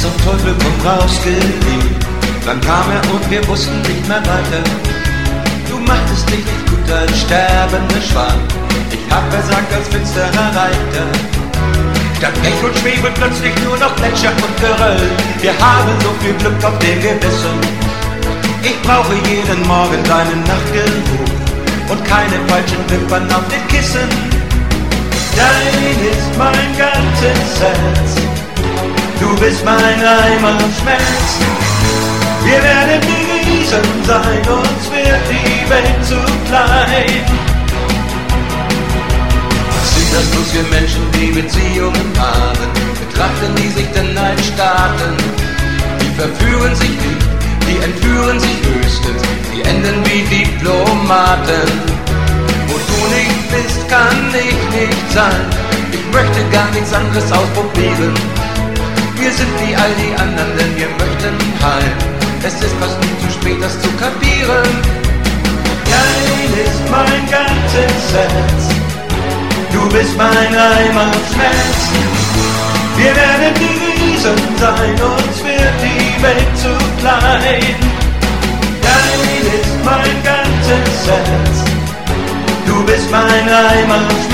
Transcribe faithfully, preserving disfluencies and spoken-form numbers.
zum Teufel komm raus geliehen. Dann kam er und wir wussten nicht mehr weiter. Du machtest dich nicht gut als sterbender Schwan. Ich hab versagt als finsterer Reiter. Statt Pech und Schwebel plötzlich nur noch Gletscher und Geröll. Wir haben so viel Glück auf dem Gewissen. Ich brauche jeden Morgen deinen Nachtgeruch und keine falschen Wimpern auf den Kissen. Dein ist mein ganzes Herz, du bist mein Eimer Schmerz. Wir werden die Riesen sein, uns wird die Welt zu klein. Was sind das bloß für Menschen, die Beziehungen haben? Betrachten die sich denn als Staaten? Die verführen sich nicht, die entführen sich höchstens, die enden wie Diplomaten. Wo du nicht bist, kann ich nicht sein. Ich möchte gar nichts anderes ausprobieren. Wir sind wie all die anderen, denn wir möchten heim. Es ist fast nie zu spät, das zu kapieren. Dein ist mein ganzes Herz, du bist mein Eimer Schmerz. Wir werden die Riesen sein, uns wird die Welt zu klein. Dein ist mein ganzes Herz, du bist mein Eimer Schmerz.